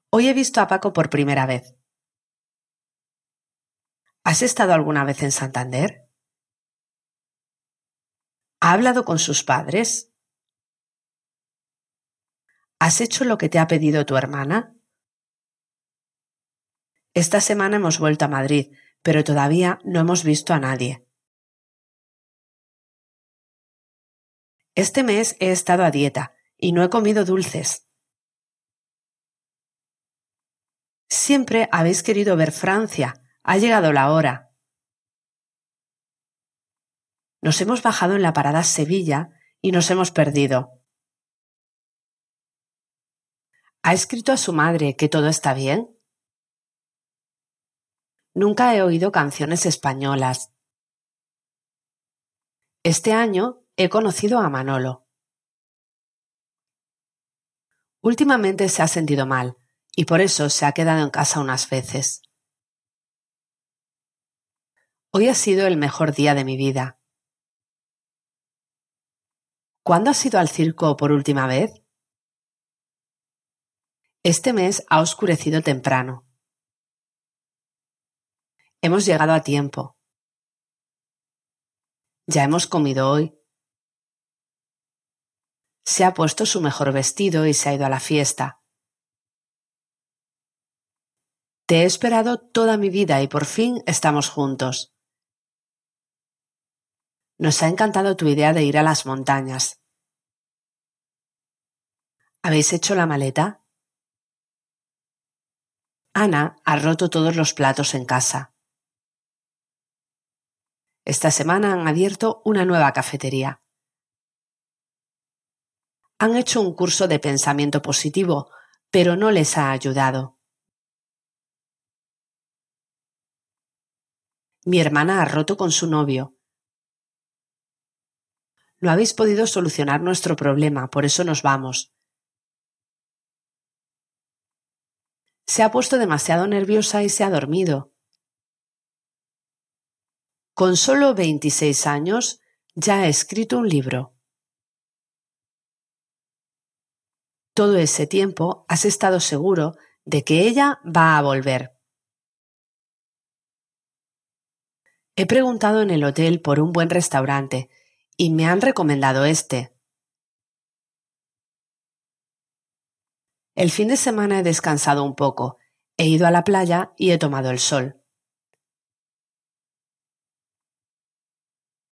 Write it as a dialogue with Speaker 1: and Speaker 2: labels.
Speaker 1: Hoy he visto a Paco por primera vez. ¿Has estado alguna vez en Santander? ¿Ha hablado con sus padres? ¿Has hecho lo que te ha pedido tu hermana? Esta semana hemos vuelto a Madrid, pero todavía no hemos visto a nadie. Este mes he estado a dieta y no he comido dulces. Siempre habéis querido ver Francia. Ha llegado la hora. Nos hemos bajado en la parada Sevilla y nos hemos perdido. ¿Ha escrito a su madre que todo está bien? Nunca he oído canciones españolas. Este año he conocido a Manolo. Últimamente se ha sentido mal y por eso se ha quedado en casa unas veces. Hoy ha sido el mejor día de mi vida. ¿Cuándo has ido al circo por última vez? Este mes ha oscurecido temprano. Hemos llegado a tiempo. Ya hemos comido hoy. Se ha puesto su mejor vestido y se ha ido a la fiesta. Te he esperado toda mi vida y por fin estamos juntos. Nos ha encantado tu idea de ir a las montañas. ¿Habéis hecho la maleta? Ana ha roto todos los platos en casa. Esta semana han abierto una nueva cafetería. Han hecho un curso de pensamiento positivo, pero no les ha ayudado. Mi hermana ha roto con su novio. No habéis podido solucionar nuestro problema, por eso nos vamos. Se ha puesto demasiado nerviosa y se ha dormido. Con solo 26 años ya ha escrito un libro. Todo ese tiempo has estado seguro de que ella va a volver. He preguntado en el hotel por un buen restaurante y me han recomendado este. El fin de semana he descansado un poco, he ido a la playa y he tomado el sol.